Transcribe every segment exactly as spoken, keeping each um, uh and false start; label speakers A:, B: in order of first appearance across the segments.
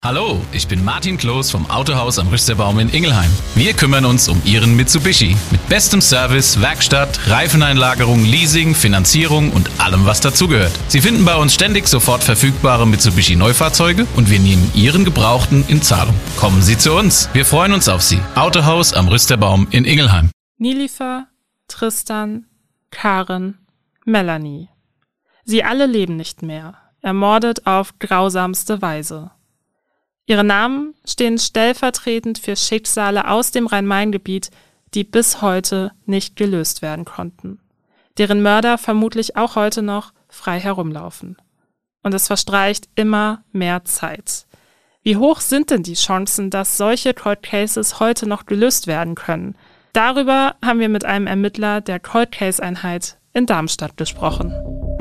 A: Hallo, ich bin Martin Kloß vom Autohaus am Rüsterbaum in Ingelheim. Wir kümmern uns um Ihren Mitsubishi mit bestem Service, Werkstatt, Reifeneinlagerung, Leasing, Finanzierung und allem, was dazugehört. Sie finden bei uns ständig sofort verfügbare Mitsubishi-Neufahrzeuge und wir nehmen Ihren Gebrauchten in Zahlung. Kommen Sie zu uns. Wir freuen uns auf Sie. Autohaus am Rüsterbaum in Ingelheim.
B: Nilüfer, Tristan, Karen, Melanie. Sie alle leben nicht mehr, ermordet auf grausamste Weise. Ihre Namen stehen stellvertretend für Schicksale aus dem Rhein-Main-Gebiet, die bis heute nicht gelöst werden konnten, deren Mörder vermutlich auch heute noch frei herumlaufen. Und es verstreicht immer mehr Zeit. Wie hoch sind denn die Chancen, dass solche Cold Cases heute noch gelöst werden können? Darüber haben wir mit einem Ermittler der Cold Case Einheit in Darmstadt gesprochen.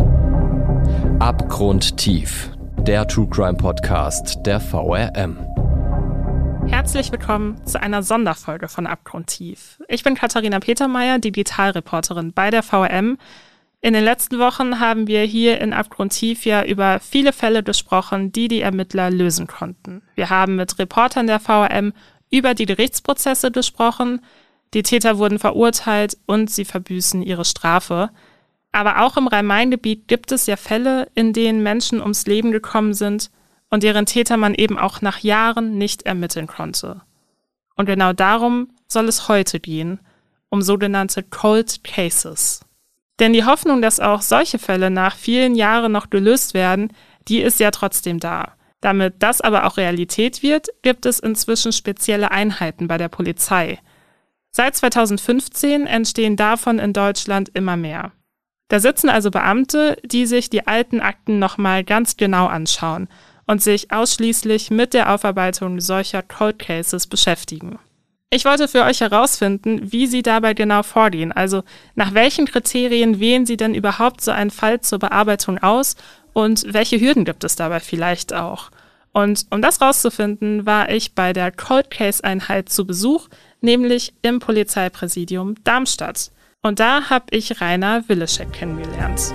C: Abgrundtief. Der True Crime Podcast der V R M.
B: Herzlich willkommen zu einer Sonderfolge von Abgrundtief. Ich bin Katharina Petermeier, Digitalreporterin bei der V R M. In den letzten Wochen haben wir hier in Abgrundtief ja über viele Fälle gesprochen, die die Ermittler lösen konnten. Wir haben mit Reportern der V R M über die Gerichtsprozesse gesprochen. Die Täter wurden verurteilt und sie verbüßen ihre Strafe. Aber auch im Rhein-Main-Gebiet gibt es ja Fälle, in denen Menschen ums Leben gekommen sind und deren Täter man eben auch nach Jahren nicht ermitteln konnte. Und genau darum soll es heute gehen, um sogenannte Cold Cases. Denn die Hoffnung, dass auch solche Fälle nach vielen Jahren noch gelöst werden, die ist ja trotzdem da. Damit das aber auch Realität wird, gibt es inzwischen spezielle Einheiten bei der Polizei. Seit zweitausendfünfzehn entstehen davon in Deutschland immer mehr. Da sitzen also Beamte, die sich die alten Akten nochmal ganz genau anschauen und sich ausschließlich mit der Aufarbeitung solcher Cold Cases beschäftigen. Ich wollte für euch herausfinden, wie sie dabei genau vorgehen, also nach welchen Kriterien wählen sie denn überhaupt so einen Fall zur Bearbeitung aus und welche Hürden gibt es dabei vielleicht auch. Und um das rauszufinden, war ich bei der Cold Case Einheit zu Besuch, nämlich im Polizeipräsidium Darmstadt. Und da habe ich Rainer Willeschek kennengelernt.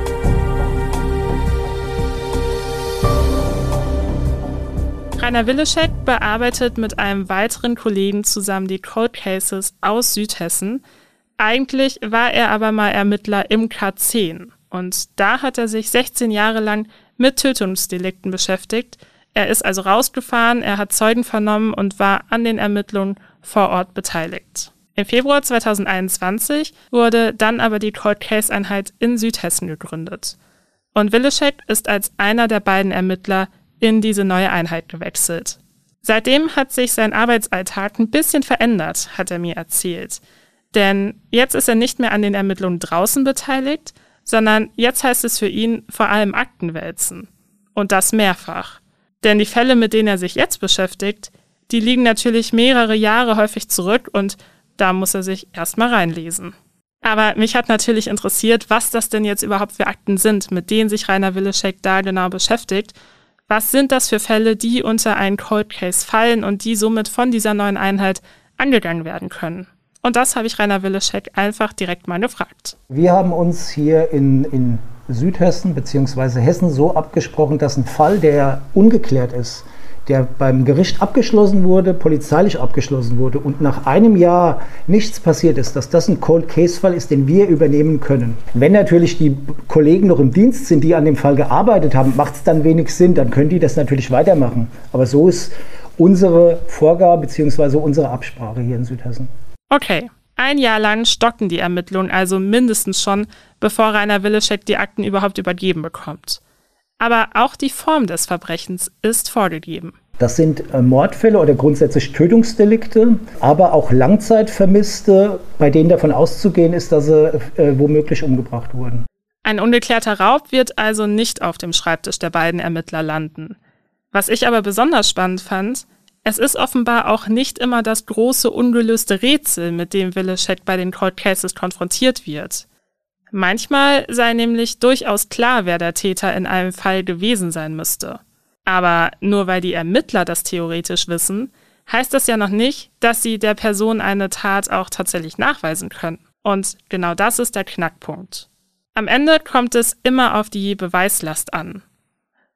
B: Rainer Willeschek bearbeitet mit einem weiteren Kollegen zusammen die Cold Cases aus Südhessen. Eigentlich war er aber mal Ermittler im K zehn. Und da hat er sich sechzehn Jahre lang mit Tötungsdelikten beschäftigt. Er ist also rausgefahren, er hat Zeugen vernommen und war an den Ermittlungen vor Ort beteiligt. Im Februar zweitausendeinundzwanzig wurde dann aber die Cold Case Einheit in Südhessen gegründet. Und Willeschek ist als einer der beiden Ermittler in diese neue Einheit gewechselt. Seitdem hat sich sein Arbeitsalltag ein bisschen verändert, hat er mir erzählt. Denn jetzt ist er nicht mehr an den Ermittlungen draußen beteiligt, sondern jetzt heißt es für ihn vor allem Akten wälzen. Und das mehrfach. Denn die Fälle, mit denen er sich jetzt beschäftigt, die liegen natürlich mehrere Jahre häufig zurück und da muss er sich erstmal reinlesen. Aber mich hat natürlich interessiert, was das denn jetzt überhaupt für Akten sind, mit denen sich Rainer Willeschek da genau beschäftigt. Was sind das für Fälle, die unter einen Cold Case fallen und die somit von dieser neuen Einheit angegangen werden können? Und das habe ich Rainer Willeschek einfach direkt mal gefragt.
D: Wir haben uns hier in, in Südhessen bzw. Hessen so abgesprochen, dass ein Fall, der ungeklärt ist, der beim Gericht abgeschlossen wurde, polizeilich abgeschlossen wurde und nach einem Jahr nichts passiert ist, dass das ein Cold-Case-Fall ist, den wir übernehmen können. Wenn natürlich die Kollegen noch im Dienst sind, die an dem Fall gearbeitet haben, macht es dann wenig Sinn, dann können die das natürlich weitermachen. Aber so ist unsere Vorgabe bzw. unsere Absprache hier in Südhessen.
B: Okay, ein Jahr lang stocken die Ermittlungen also mindestens schon, bevor Rainer Willeschek die Akten überhaupt übergeben bekommt. Aber auch die Form des Verbrechens ist vorgegeben.
D: Das sind äh, Mordfälle oder grundsätzlich Tötungsdelikte, aber auch Langzeitvermisste, bei denen davon auszugehen ist, dass sie äh, womöglich umgebracht wurden.
B: Ein ungeklärter Raub wird also nicht auf dem Schreibtisch der beiden Ermittler landen. Was ich aber besonders spannend fand, es ist offenbar auch nicht immer das große ungelöste Rätsel, mit dem Willeschek bei den Cold Cases konfrontiert wird. Manchmal sei nämlich durchaus klar, wer der Täter in einem Fall gewesen sein müsste. Aber nur weil die Ermittler das theoretisch wissen, heißt das ja noch nicht, dass sie der Person eine Tat auch tatsächlich nachweisen können. Und genau das ist der Knackpunkt. Am Ende kommt es immer auf die Beweislast an.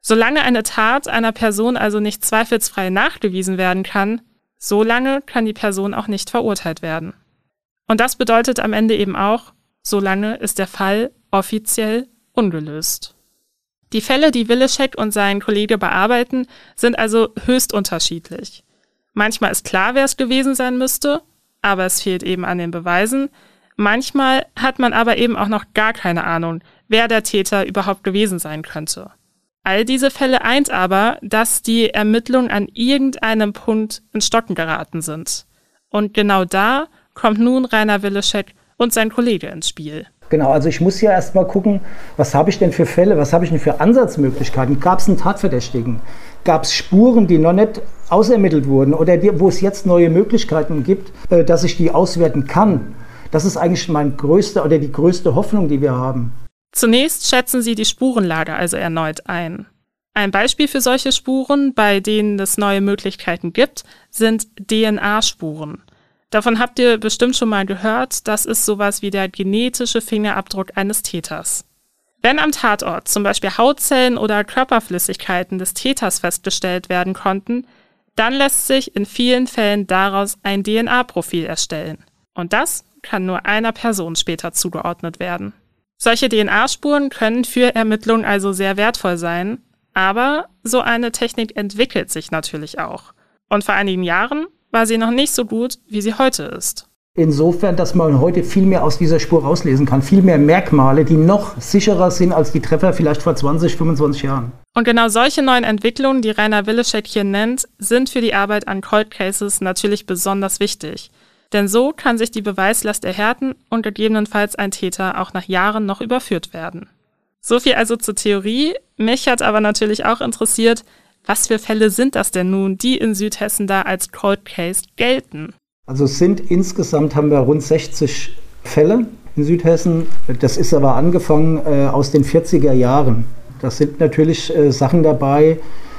B: Solange eine Tat einer Person also nicht zweifelsfrei nachgewiesen werden kann, solange kann die Person auch nicht verurteilt werden. Und das bedeutet am Ende eben auch, solange ist der Fall offiziell ungelöst. Die Fälle, die Willeschek und sein Kollege bearbeiten, sind also höchst unterschiedlich. Manchmal ist klar, wer es gewesen sein müsste, aber es fehlt eben an den Beweisen. Manchmal hat man aber eben auch noch gar keine Ahnung, wer der Täter überhaupt gewesen sein könnte. All diese Fälle eint aber, dass die Ermittlungen an irgendeinem Punkt ins Stocken geraten sind. Und genau da kommt nun Rainer Willeschek und sein Kollege ins Spiel.
D: Genau, also ich muss ja erst mal gucken, was habe ich denn für Fälle, was habe ich denn für Ansatzmöglichkeiten? Gab es einen Tatverdächtigen? Gab es Spuren, die noch nicht ausermittelt wurden oder die, wo es jetzt neue Möglichkeiten gibt, äh, dass ich die auswerten kann? Das ist eigentlich mein größter oder die größte Hoffnung, die wir haben.
B: Zunächst schätzen sie die Spurenlage also erneut ein. Ein Beispiel für solche Spuren, bei denen es neue Möglichkeiten gibt, sind D N A-Spuren. Davon habt ihr bestimmt schon mal gehört, das ist sowas wie der genetische Fingerabdruck eines Täters. Wenn am Tatort zum Beispiel Hautzellen oder Körperflüssigkeiten des Täters festgestellt werden konnten, dann lässt sich in vielen Fällen daraus ein D N A-Profil erstellen. Und das kann nur einer Person später zugeordnet werden. Solche D N A-Spuren können für Ermittlungen also sehr wertvoll sein, aber so eine Technik entwickelt sich natürlich auch. Und vor einigen Jahren war sie noch nicht so gut, wie sie heute ist.
D: Insofern, dass man heute viel mehr aus dieser Spur rauslesen kann, viel mehr Merkmale, die noch sicherer sind als die Treffer vielleicht vor zwanzig, fünfundzwanzig Jahren.
B: Und genau solche neuen Entwicklungen, die Rainer Willeschek hier nennt, sind für die Arbeit an Cold Cases natürlich besonders wichtig. Denn so kann sich die Beweislast erhärten und gegebenenfalls ein Täter auch nach Jahren noch überführt werden. So viel also zur Theorie. Mich hat aber natürlich auch interessiert, was für Fälle sind das denn nun, die in Südhessen da als Cold Case gelten?
D: Also es sind insgesamt haben wir rund sechzig Fälle in Südhessen. Das ist aber angefangen äh, aus den vierziger Jahren. Das sind natürlich äh, Sachen dabei,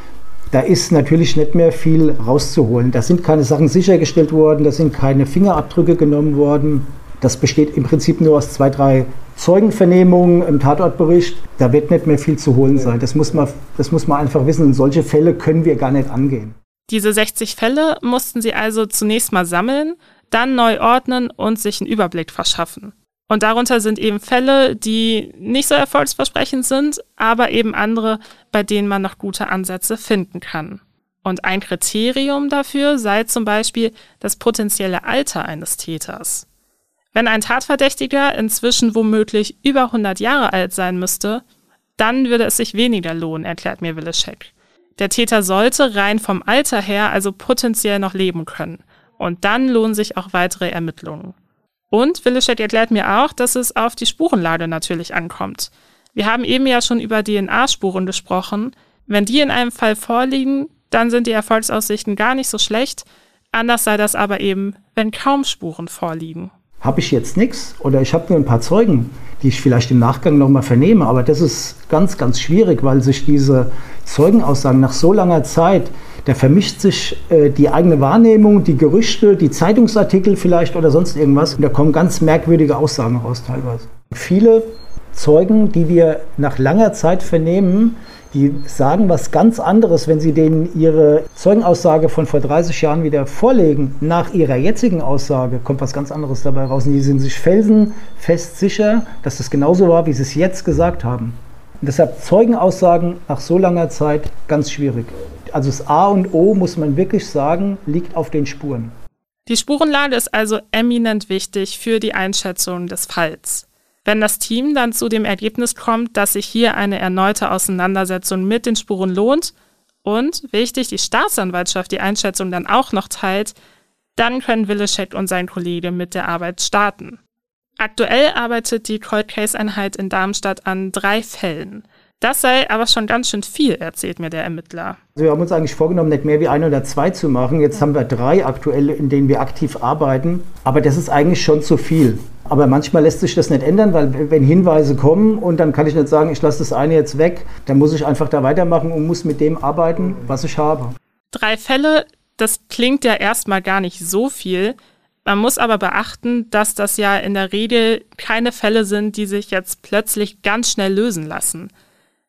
D: da ist natürlich nicht mehr viel rauszuholen. Da sind keine Sachen sichergestellt worden, da sind keine Fingerabdrücke genommen worden. Das besteht im Prinzip nur aus zwei, drei Zeugenvernehmungen im Tatortbericht. Da wird nicht mehr viel zu holen sein. Das muss man, das muss man einfach wissen. Und solche Fälle können wir gar nicht angehen.
B: Diese sechzig Fälle mussten sie also zunächst mal sammeln, dann neu ordnen und sich einen Überblick verschaffen. Und darunter sind eben Fälle, die nicht so erfolgsversprechend sind, aber eben andere, bei denen man noch gute Ansätze finden kann. Und ein Kriterium dafür sei zum Beispiel das potenzielle Alter eines Täters. Wenn ein Tatverdächtiger inzwischen womöglich über hundert Jahre alt sein müsste, dann würde es sich weniger lohnen, erklärt mir Willeschek. Der Täter sollte rein vom Alter her also potenziell noch leben können. Und dann lohnen sich auch weitere Ermittlungen. Und Willeschek erklärt mir auch, dass es auf die Spurenlage natürlich ankommt. Wir haben eben ja schon über D N A-Spuren gesprochen. Wenn die in einem Fall vorliegen, dann sind die Erfolgsaussichten gar nicht so schlecht. Anders sei das aber eben, wenn kaum Spuren vorliegen.
D: Habe ich jetzt nichts oder ich habe nur ein paar Zeugen, die ich vielleicht im Nachgang nochmal vernehme. Aber das ist ganz, ganz schwierig, weil sich diese Zeugenaussagen nach so langer Zeit, da vermischt sich äh, die eigene Wahrnehmung, die Gerüchte, die Zeitungsartikel vielleicht oder sonst irgendwas. Und da kommen ganz merkwürdige Aussagen raus teilweise. Viele Zeugen, die wir nach langer Zeit vernehmen, die sagen was ganz anderes, wenn sie denen ihre Zeugenaussage von vor dreißig Jahren wieder vorlegen. Nach ihrer jetzigen Aussage kommt was ganz anderes dabei raus. Und die sind sich felsenfest sicher, dass das genauso war, wie sie es jetzt gesagt haben. Und deshalb Zeugenaussagen nach so langer Zeit ganz schwierig. Also das A und O, muss man wirklich sagen, liegt auf den Spuren.
B: Die Spurenlage ist also eminent wichtig für die Einschätzung des Falls. Wenn das Team dann zu dem Ergebnis kommt, dass sich hier eine erneute Auseinandersetzung mit den Spuren lohnt und, wichtig, die Staatsanwaltschaft die Einschätzung dann auch noch teilt, dann können Willeschek und sein Kollege mit der Arbeit starten. Aktuell arbeitet die Cold Case Einheit in Darmstadt an drei Fällen. Das sei aber schon ganz schön viel, erzählt mir der Ermittler.
D: Also wir haben uns eigentlich vorgenommen, nicht mehr wie ein oder zwei zu machen. Jetzt haben wir drei aktuell, in denen wir aktiv arbeiten. Aber das ist eigentlich schon zu viel. Aber manchmal lässt sich das nicht ändern, weil wenn Hinweise kommen und dann kann ich nicht sagen, ich lasse das eine jetzt weg, dann muss ich einfach da weitermachen und muss mit dem arbeiten, was ich habe.
B: Drei Fälle, das klingt ja erstmal gar nicht so viel. Man muss aber beachten, dass das ja in der Regel keine Fälle sind, die sich jetzt plötzlich ganz schnell lösen lassen.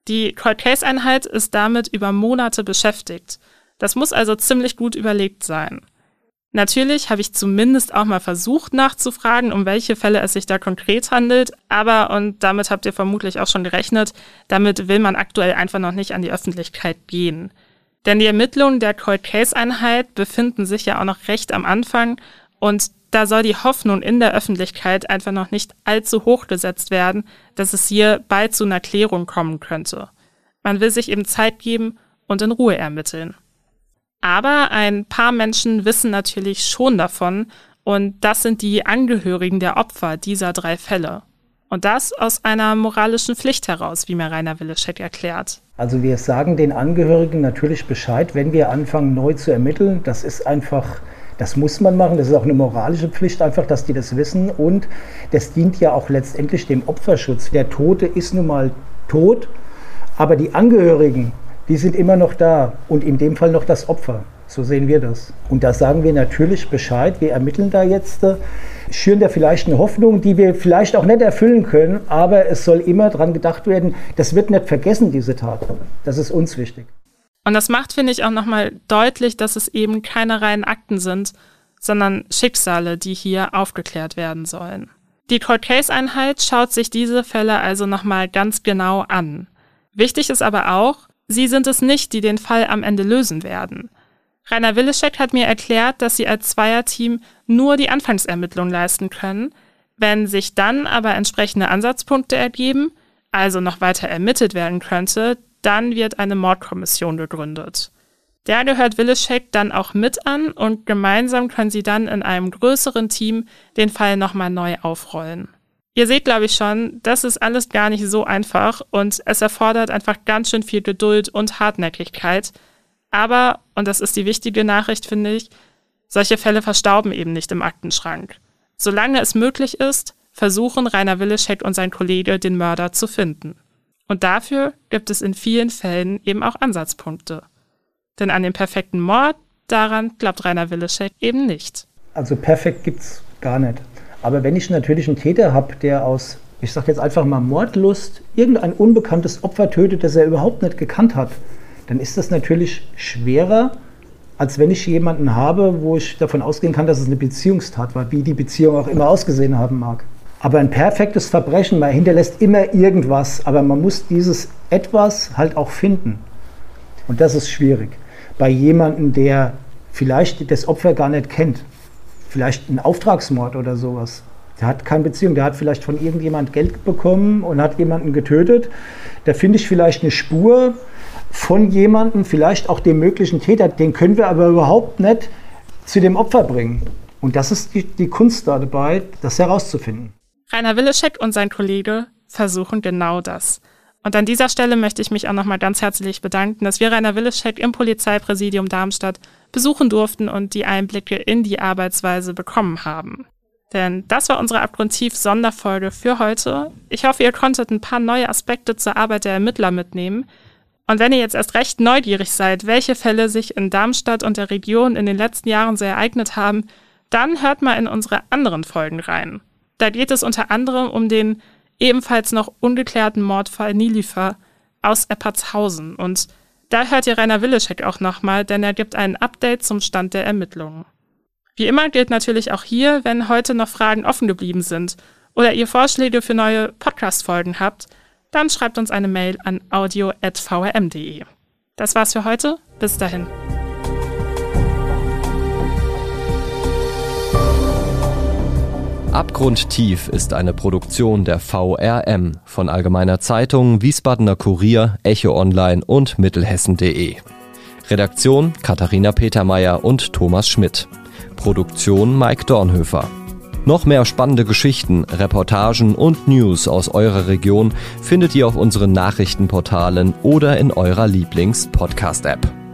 B: Die Cold Case Einheit ist damit über Monate beschäftigt. Das muss also ziemlich gut überlegt sein. Natürlich habe ich zumindest auch mal versucht nachzufragen, um welche Fälle es sich da konkret handelt, aber, und damit habt ihr vermutlich auch schon gerechnet, damit will man aktuell einfach noch nicht an die Öffentlichkeit gehen. Denn die Ermittlungen der Cold Case Einheit befinden sich ja auch noch recht am Anfang und da soll die Hoffnung in der Öffentlichkeit einfach noch nicht allzu hoch gesetzt werden, dass es hier bald zu einer Klärung kommen könnte. Man will sich eben Zeit geben und in Ruhe ermitteln. Aber ein paar Menschen wissen natürlich schon davon und das sind die Angehörigen der Opfer dieser drei Fälle. Und das aus einer moralischen Pflicht heraus, wie mir Rainer Willeschek erklärt.
D: Also wir sagen den Angehörigen natürlich Bescheid, wenn wir anfangen neu zu ermitteln. Das ist einfach, das muss man machen, das ist auch eine moralische Pflicht einfach, dass die das wissen. Und das dient ja auch letztendlich dem Opferschutz. Der Tote ist nun mal tot, aber die Angehörigen, die sind immer noch da und in dem Fall noch das Opfer. So sehen wir das. Und da sagen wir natürlich Bescheid. Wir ermitteln da jetzt, äh, schüren da vielleicht eine Hoffnung, die wir vielleicht auch nicht erfüllen können, aber es soll immer dran gedacht werden, das wird nicht vergessen, diese Tat. Das ist uns wichtig.
B: Und das macht, finde ich, auch nochmal deutlich, dass es eben keine reinen Akten sind, sondern Schicksale, die hier aufgeklärt werden sollen. Die Cold Case Einheit schaut sich diese Fälle also nochmal ganz genau an. Wichtig ist aber auch, sie sind es nicht, die den Fall am Ende lösen werden. Rainer Willeschek hat mir erklärt, dass sie als Zweierteam nur die Anfangsermittlung leisten können. Wenn sich dann aber entsprechende Ansatzpunkte ergeben, also noch weiter ermittelt werden könnte, dann wird eine Mordkommission gegründet. Der gehört Willeschek dann auch mit an und gemeinsam können sie dann in einem größeren Team den Fall nochmal neu aufrollen. Ihr seht, glaube ich schon, das ist alles gar nicht so einfach und es erfordert einfach ganz schön viel Geduld und Hartnäckigkeit. Aber, und das ist die wichtige Nachricht, finde ich, solche Fälle verstauben eben nicht im Aktenschrank. Solange es möglich ist, versuchen Rainer Willeschek und sein Kollege, den Mörder zu finden. Und dafür gibt es in vielen Fällen eben auch Ansatzpunkte. Denn an den perfekten Mord, daran glaubt Rainer Willeschek eben nicht.
D: Also perfekt gibt's gar nicht. Aber wenn ich natürlich einen Täter habe, der aus, ich sage jetzt einfach mal Mordlust, irgendein unbekanntes Opfer tötet, das er überhaupt nicht gekannt hat, dann ist das natürlich schwerer, als wenn ich jemanden habe, wo ich davon ausgehen kann, dass es eine Beziehungstat war, wie die Beziehung auch immer ausgesehen haben mag. Aber ein perfektes Verbrechen, man hinterlässt immer irgendwas, aber man muss dieses Etwas halt auch finden. Und das ist schwierig. Bei jemandem, der vielleicht das Opfer gar nicht kennt, vielleicht ein Auftragsmord oder sowas. Der hat keine Beziehung, der hat vielleicht von irgendjemand Geld bekommen und hat jemanden getötet. Da finde ich vielleicht eine Spur von jemandem, vielleicht auch dem möglichen Täter, den können wir aber überhaupt nicht zu dem Opfer bringen. Und das ist die, die Kunst da dabei, das herauszufinden.
B: Rainer Willeschek und sein Kollege versuchen genau das. Und an dieser Stelle möchte ich mich auch nochmal ganz herzlich bedanken, dass wir Rainer Willeschek im Polizeipräsidium Darmstadt besuchen durften und die Einblicke in die Arbeitsweise bekommen haben. Denn das war unsere Abgrundtief-Sonderfolge für heute. Ich hoffe, ihr konntet ein paar neue Aspekte zur Arbeit der Ermittler mitnehmen. Und wenn ihr jetzt erst recht neugierig seid, welche Fälle sich in Darmstadt und der Region in den letzten Jahren so ereignet haben, dann hört mal in unsere anderen Folgen rein. Da geht es unter anderem um den ebenfalls noch ungeklärten Mordfall Nielifer aus Eppertshausen. Und da hört ihr Rainer Willeschek auch nochmal, denn er gibt ein Update zum Stand der Ermittlungen. Wie immer gilt natürlich auch hier, wenn heute noch Fragen offen geblieben sind oder ihr Vorschläge für neue Podcast-Folgen habt, dann schreibt uns eine Mail an audio at v r m punkt d e. Das war's für heute. Bis dahin.
C: Abgrundtief ist eine Produktion der V R M von Allgemeiner Zeitung, Wiesbadener Kurier, Echo Online und Mittelhessen punkt de. Redaktion Katharina Petermeier und Thomas Schmidt. Produktion Mike Dornhöfer. Noch mehr spannende Geschichten, Reportagen und News aus eurer Region findet ihr auf unseren Nachrichtenportalen oder in eurer Lieblings-Podcast-App.